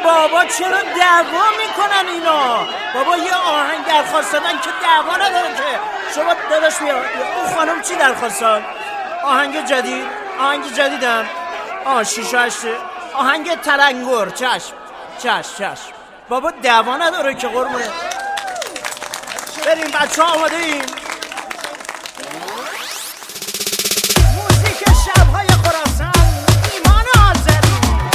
بابا چرا دعوا میکنن اینا؟ بابا یه آهنگ درخواست دادن که دعوا نداره که. شما داداش بیا. اون خانم چی درخواست داد؟ آهنگ جدیدم. شیشه هشته آهنگ تلنگر. چشم بابا دعوا نداره که قربونه. بریم بچه ها آماده ایم. موزیک شبهای خراسان، ایمان آذری.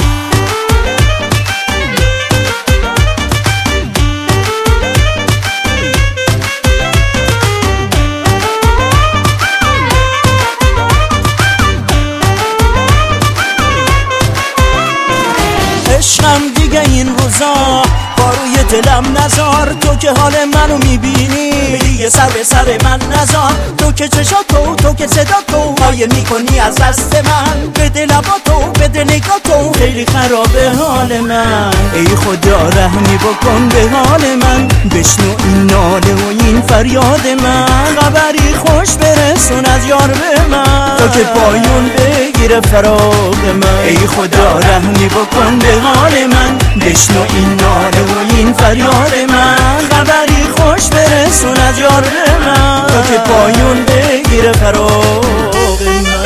عشقم دیگه این روزا با روی دلم نزار، تو که حال منو میبینی دیگه سر به سر من نزار. تو که چشا تو که صدا تو مایل میکنی از دست من، بده لبا تو بده نگاه تو، خیلی خرابه حال من. ای خدا رحمی بکن به حال من، بشنو این ناله و این فریاد من، خبری خوش برسون از یار به من، تو که پایون بگیره فراغ من. ای خدا رحمی بکن به حال من، بشنو این ناله و این فریاد من، خبری خوش برسون از یار به من، تو که پایون بگیره فراغ من.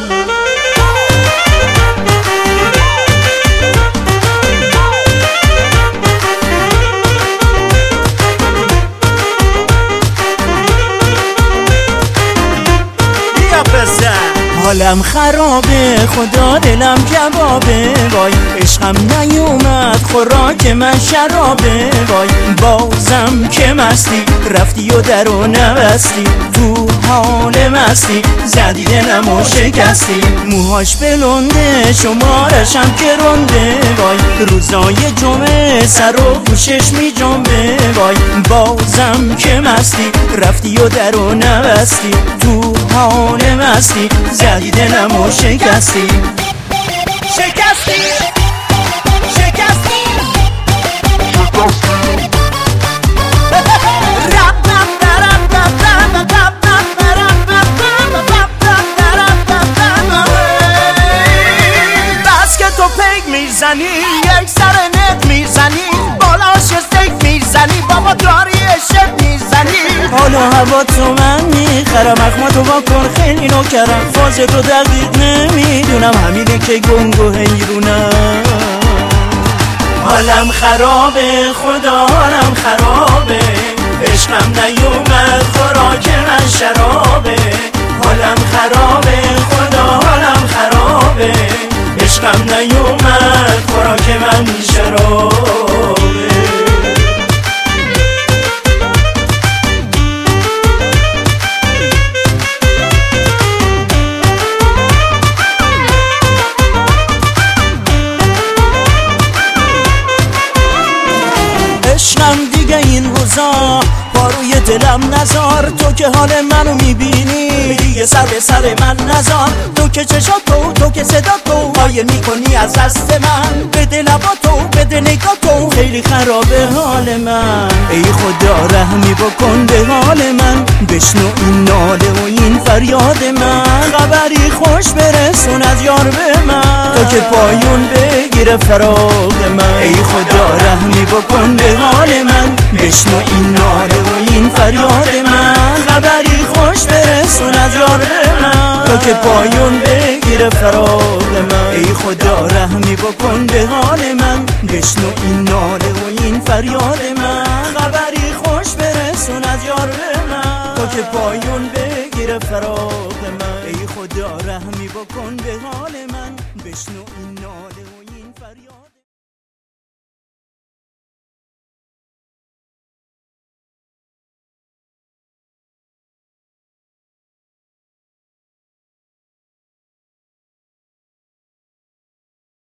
حالم خرابه خدا دلم کبابه، وای عشقم نیومد خوراک من شرابه، وای بازم که مستی رفتی و درو نبستی، تو حال مستی زدی دلم و شکستی، موهاش بلنده شمارشم که رنده، وای روزای جمعه سر و گوشش می جنبه، وای بازم که مستی رفتی و درو نبستی، تو حال مستی زدی دلم و شکستی. بس که تو پیک میزنی یک سر نت میزنی، بالاش استیک میزنی، بابا داری اشت میزنی، حالا هوا تو من میخرم، اخماتو واکن خیلی نوکرم، فاز رو دقیق نمیدونم، همینه که گنگو حیرونم. حالم خرابه خدا حالم خرابه، عشقم نیومد خوراک من شرابه، حالم خرابه خدا حالم خرابه، عشقم نیومد خوراک من شرابه. عشقم دیگه این روزا با روی دلم نزار، تو که حال منو میبینی دیگه سر به سر من نزار، تو که چشا تو که صدا تو مایل میکنی از دست من، بده لبا تو بده نگاه تو، خیلی خرابه حال من. ای خدا رحمی بکن به حال من، بشنو این ناله و این فریاد من، خبری خوش برسون از یار به من، تو که پایون بگیره فراغ من. ای خدا رحمی بکن به حال من، بشنو این ناله و این فریاد من، خبری خوش برسون از یار به من، تو که پایون بگیره فراغ من. ای خدا رحمی بکن به حال من، بشنو این ناله و این فریاد من، خبری خوش برسون از یار به من، تو که پایون بگیره فراغ من. ای خدا رحمی بکن به حال من، بشنو این ناله و این فریاد